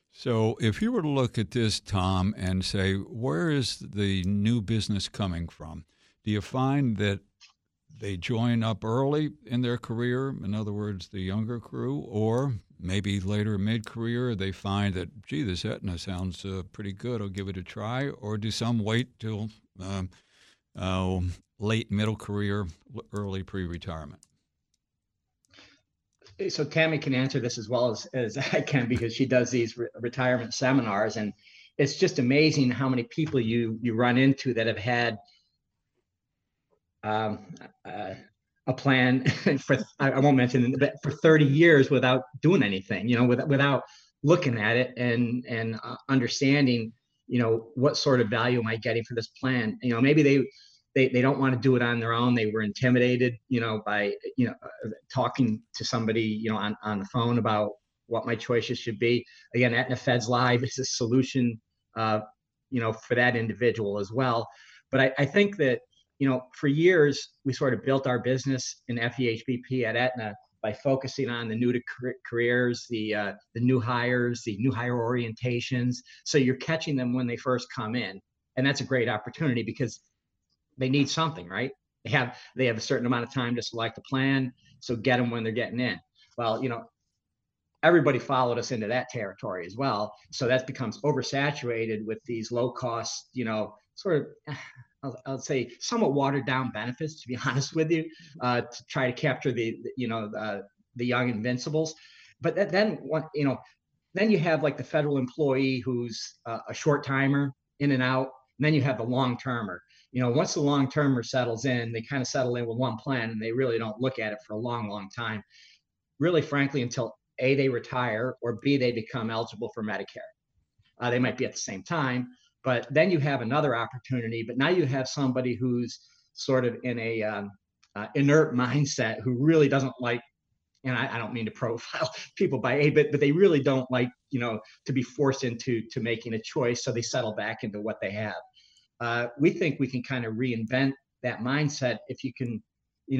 So if you were to look at this, Tom, and say, where is the new business coming from? Do you find that they join up early in their career, in other words, the younger crew, or maybe later mid-career they find that, gee, this Aetna sounds uh, pretty good, I'll give it a try, or do some wait till um, uh, late middle career, early pre-retirement? So Tammy can answer this as well as, as I can, because she does these re- retirement seminars, and it's just amazing how many people you you run into that have had um, uh, a plan for, I won't mention, but for thirty years without doing anything, you know, without, without looking at it and, and uh, understanding, you know, what sort of value am I getting for this plan? You know, maybe they, they, they don't want to do it on their own. They were intimidated, you know, by, you know, uh, talking to somebody, you know, on, on the phone about what my choices should be. Again, Aetna Feds Live is a solution, uh, you know, for that individual as well. But I, I think that, you know, for years, we sort of built our business in F E H B P at Aetna by focusing on the new to careers, the uh, the new hires, the new hire orientations. So you're catching them when they first come in. And that's a great opportunity because they need something, right? They have they have a certain amount of time to select a plan. So get them when they're getting in. Well, you know, everybody followed us into that territory as well. So that becomes oversaturated with these low cost, you know, sort of, I'll, I'll say somewhat watered down benefits, to be honest with you, uh, to try to capture the, the you know, the, the young invincibles. But that, then, one, you know, then you have like the federal employee who's uh, a short timer in and out. And then you have the long termer. You know, once the long termer settles in, they kind of settle in with one plan and they really don't look at it for a long, long time. Really, frankly, until A, they retire, or B, they become eligible for Medicare. Uh, they might be at the same time. But then you have another opportunity, but now you have somebody who's sort of in a um, uh, inert mindset, who really doesn't like, and I, I don't mean to profile people by age, but, but they really don't like, you know, to be forced into to making a choice. So they settle back into what they have. Uh, we think we can kind of reinvent that mindset if you can, you know,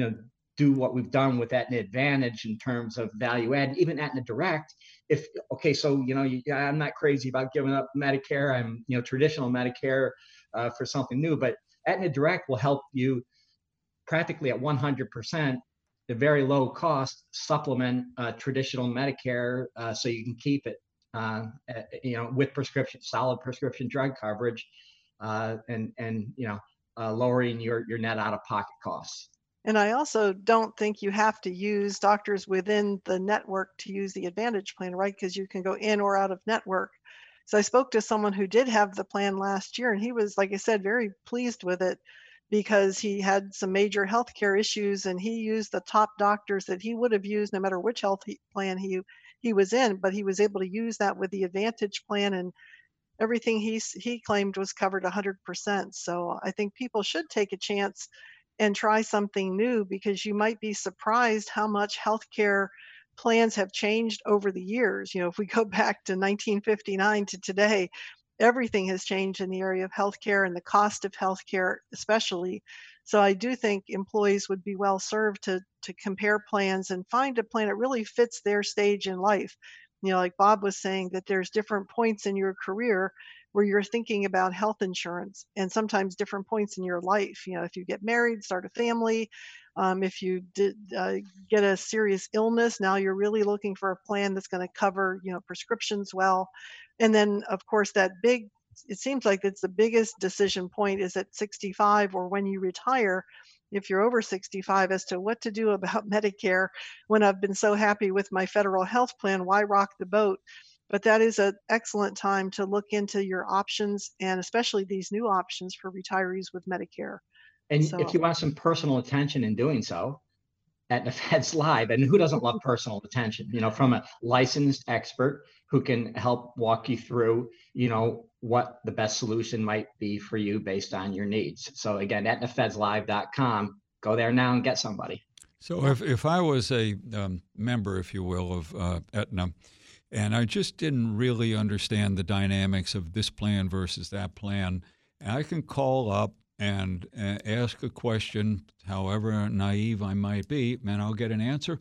do what we've done with Aetna Advantage in terms of value add, even Aetna Direct. If, okay, so, you know, you, I'm not crazy about giving up Medicare. I'm, you know, traditional Medicare uh, for something new, but Aetna Direct will help you practically at one hundred percent, the very low cost, supplement uh, traditional Medicare uh, so you can keep it, uh, you know, with prescription, solid prescription drug coverage uh, and, and, you know, uh, lowering your, your net out-of-pocket costs. And I also don't think you have to use doctors within the network to use the Advantage plan, right? Because you can go in or out of network. So I spoke to someone who did have the plan last year, and he was, like I said, very pleased with it because he had some major healthcare issues, and he used the top doctors that he would have used no matter which health plan he he was in. But he was able to use that with the Advantage plan, and everything he he claimed was covered one hundred percent. So I think people should take a chance and try something new, because you might be surprised how much healthcare plans have changed over the years. You know, if we go back to nineteen fifty-nine to today, everything has changed in the area of healthcare and the cost of healthcare, especially. So I do think employees would be well served to to compare plans and find a plan that really fits their stage in life. You know, like Bob was saying, that there's different points in your career where you're thinking about health insurance, and sometimes different points in your life. You know, if you get married, start a family, um, if you did uh, get a serious illness, now you're really looking for a plan that's going to cover, you know, prescriptions well. And then, of course, that big, it seems like it's the biggest decision point is at sixty-five or when you retire, if you're over sixty-five, as to what to do about Medicare. When I've been so happy with my federal health plan, why rock the boat? But that is an excellent time to look into your options, and especially these new options for retirees with Medicare. And So, if you want some personal attention in doing so, Aetna Feds Live, and who doesn't love personal attention, you know, from a licensed expert who can help walk you through, you know, what the best solution might be for you based on your needs. So again, Aetna Feds Live dot com, go there now and get somebody. So if, if I was a um, member, if you will, of uh, Aetna, and I just didn't really understand the dynamics of this plan versus that plan, I can call up and uh, ask a question, however naive I might be, and I'll get an answer.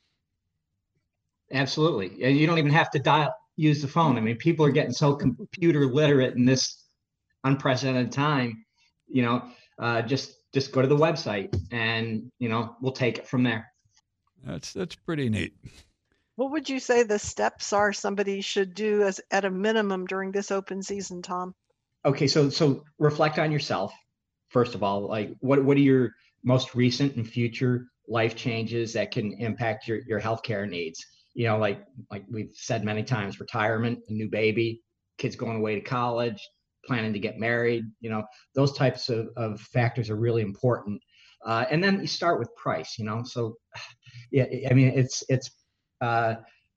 Absolutely. And you don't even have to dial, use the phone. I mean, people are getting so computer literate in this unprecedented time, you know, uh, just just go to the website and, you know, we'll take it from there. That's that's pretty neat. what would you say the steps are somebody should do as at a minimum during this open season, Tom? Okay, so so reflect on yourself. First of all, like what what are your most recent and future life changes that can impact your your healthcare needs? You know, like like we've said many times, retirement, a new baby, kids going away to college, planning to get married. You know, those types of, of factors are really important. Uh, and then you start with price. You know, so yeah, I mean, it's it's uh,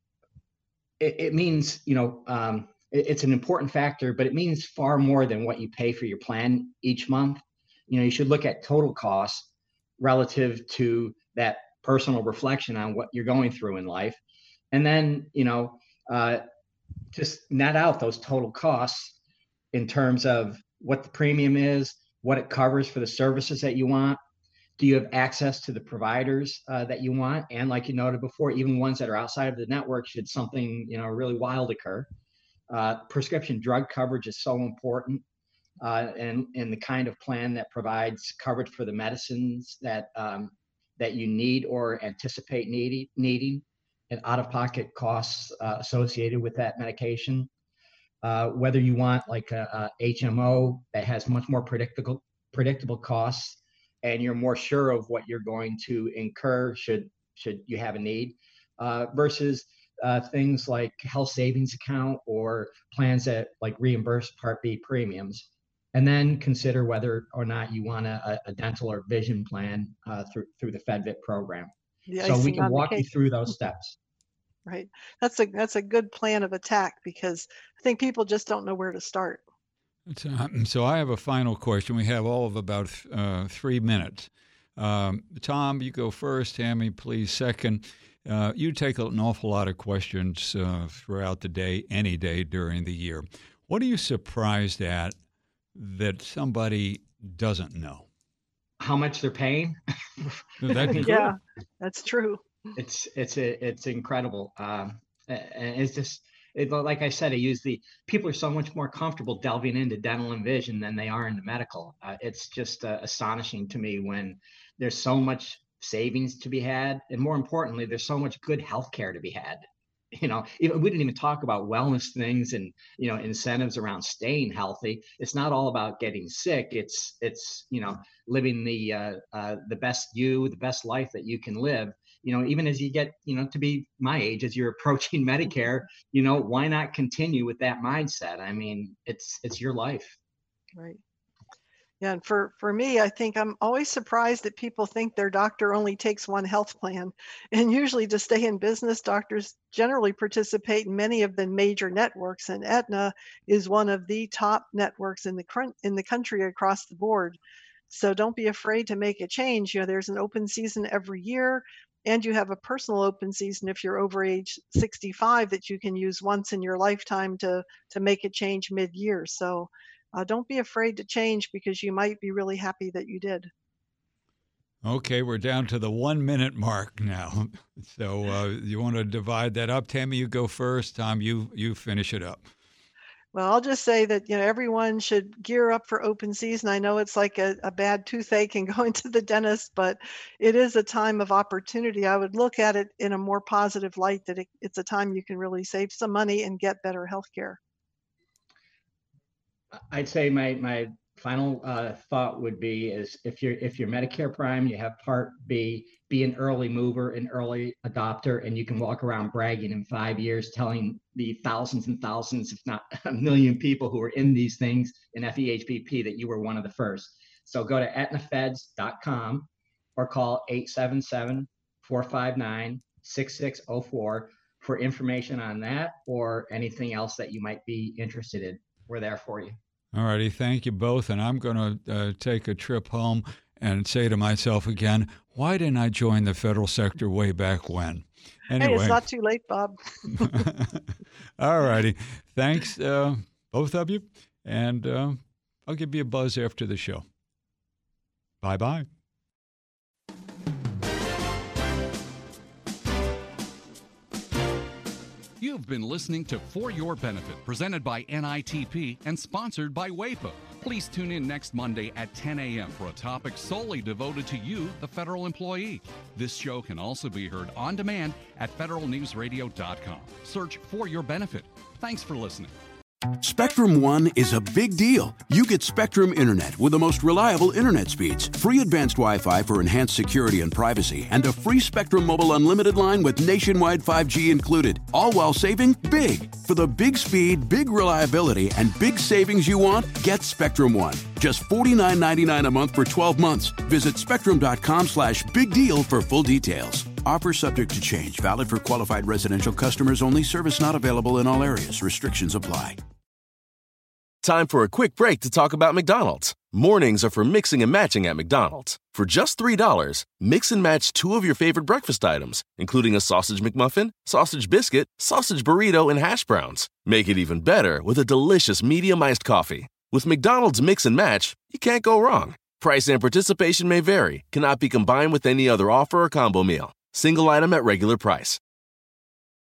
it, it means you know. Um, it's an important factor, but it means far more than what you pay for your plan each month. You know, you should look at total costs relative to that personal reflection on what you're going through in life. And then, you know, uh, just net out those total costs in terms of what the premium is, what it covers for the services that you want. Do you have access to the providers uh, that you want? And like you noted before, even ones that are outside of the network, should something, you know, really wild occur. Uh, prescription drug coverage is so important, uh, and, and the kind of plan that provides coverage for the medicines that um, that you need or anticipate needing, needing and out-of-pocket costs uh, associated with that medication. Uh, whether you want like a, a H M O that has much more predictable predictable costs, and you're more sure of what you're going to incur should should you have a need, uh, versus Uh, things like health savings account or plans that like reimburse Part B premiums, and then consider whether or not you want a, a dental or vision plan uh, through through the FedVit program. The So we icing can on the walk you cake. through those steps. Right. That's a that's a good plan of attack, because I think people just don't know where to start. It's, uh, so I have a final question. We have all of about uh, three minutes. Um, Tom, you go first. Tammy, please second. Uh, you take an awful lot of questions uh, throughout the day, any day during the year. What are you surprised at that somebody doesn't know? how much they're paying. That Yeah, that's true. It's it's it's incredible. Um, and it's just it, like I said, I use the people are so much more comfortable delving into dental and vision than they are into medical. Uh, it's just uh, astonishing to me when there's so much savings to be had, and more importantly, there's so much good healthcare to be had. You know, even, we didn't even talk about wellness things and, you know, incentives around staying healthy. It's not all about getting sick. It's, it's, you know, living the, uh, uh, the best you, the best life that you can live, you know, even as you get, you know, to be my age, as you're approaching Medicare, you know, why not continue with that mindset? I mean, it's, it's your life. Right. Yeah, and for, for me, I think I'm always surprised that people think their doctor only takes one health plan. And usually to stay in business, doctors generally participate in many of the major networks, and Aetna is one of the top networks in the cr- in the country across the board. So don't be afraid to make a change. You know, there's an open season every year, and you have a personal open season if you're over age sixty-five that you can use once in your lifetime to to make a change mid-year. So Uh, don't be afraid to change, because you might be really happy that you did. Okay, we're down to the one minute mark now. So uh, you want to divide that up? Tammy, you go first. Tom, you you finish it up. Well, I'll just say that, you know, everyone should gear up for open season. I know it's like a, a bad toothache and going to the dentist, but it is a time of opportunity. I would look at it in a more positive light, that it, it's a time you can really save some money and get better health care. I'd say my my final uh, thought would be is if you're if you're Medicare Prime, you have Part B, be an early mover, an early adopter, and you can walk around bragging in five years, telling the thousands and thousands, if not a million people who are in these things in F E H B P that you were one of the first. So go to aetna feds dot com or call eight seven seven, four five nine, six six zero four for information on that or anything else that you might be interested in. We're there for you. All righty. Thank you both. And I'm going to uh, take a trip home and say to myself again, why didn't I join the federal sector way back when? Anyway. Hey, it's not too late, Bob. All righty. Thanks, uh, both of you. And uh, I'll give you a buzz after the show. Bye-bye. You've been listening to For Your Benefit, presented by N I T P and sponsored by WAEPA. Please tune in next Monday at ten a.m. for a topic solely devoted to you, the federal employee. This show can also be heard on demand at federal news radio dot com. Search For Your Benefit. Thanks for listening. Spectrum One is a big deal. You get Spectrum Internet with the most reliable internet speeds, free advanced Wi-Fi for enhanced security and privacy, and a free Spectrum Mobile Unlimited line with nationwide five G included, all while saving big. For the big speed, big reliability, and big savings you want, get Spectrum One. Just forty-nine ninety-nine a month for twelve months. Visit spectrum.com slash big deal for full details. Offer subject to change. Valid for qualified residential customers only. Service not available in all areas. Restrictions apply. Time for a quick break to talk about McDonald's. Mornings are for mixing and matching at McDonald's. For just three dollars, mix and match two of your favorite breakfast items, including a sausage McMuffin, sausage biscuit, sausage burrito, and hash browns. Make it even better with a delicious medium iced coffee. With McDonald's Mix and Match, you can't go wrong. Price and participation may vary. Cannot be combined with any other offer or combo meal. Single item at regular price.